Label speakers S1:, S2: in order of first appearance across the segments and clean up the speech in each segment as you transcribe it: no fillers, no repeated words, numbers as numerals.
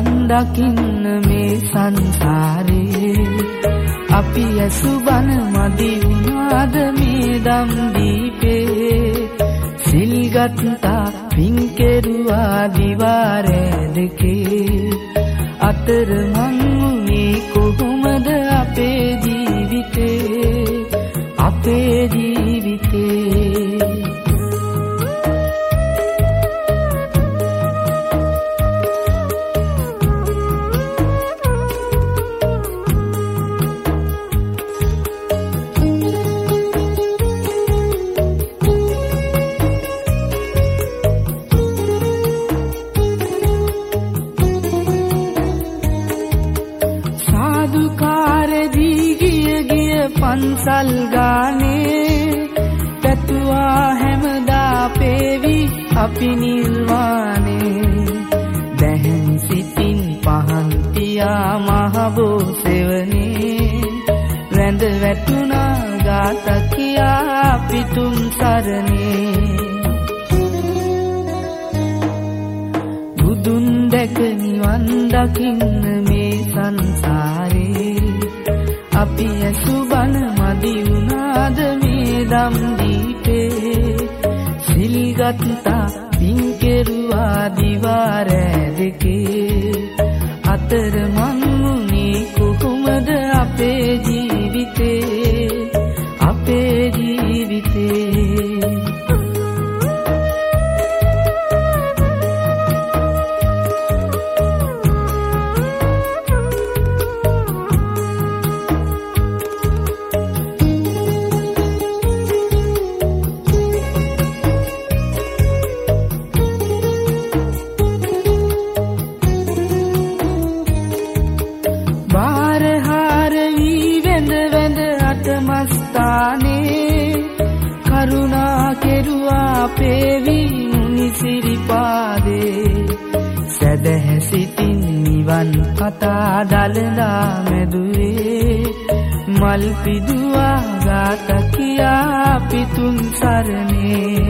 S1: නිවන් දකින්න මේ සංසාරේ අපි ඇසුබන මදි වුණාද මේ දම් දීපේ සිල් ගත්තා පින් කෙරුවා දිවාරේ දෙකේ අතර මං වුණේ කොහොමද අපේ ජීවිතේ පන්සල් ගානේ පැතුවා හැමදා පේවි අපි නිර්වාණේ දැහැන් සිතින් පහන් තියා මහබෝ සෙවනේ වැඳ වැටුණා ගාත කියා පිටුම් සරණේ බුදුන් දැක නිවන් දකින්න මේ සංසාරේ අපි ඇසුබන මදි වුණාද මේ දම් දීපේ සිල් ගත්තා පින් කෙරුවා දිවාරෑ දෙකේ අතර මං වුණේ කොහොමද අපේ ජීවිතේ කරුණා කෙරුවා පේවි මුනි සිරිපාදේ සැදැහැ සිතින් නිවන් කතා දළදා මැදුවේ මල් පිදුවා ගාත කියා පිතුම් සරණේ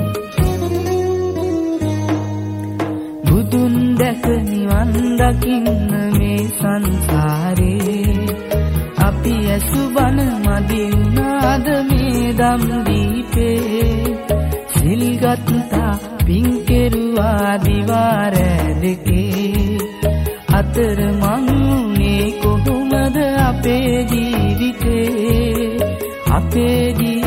S1: බුදුන් දැක නිවන් දකින්න මේ සංසාරේ අපි ඇසුබන මදි වුණාද මේ දම් දීපේ සිල් ගත්තා පින් කෙරුවා දිවාරෑ දෙකේ අතර මං වුණේ කොහොමද අපේ ජීවිතේ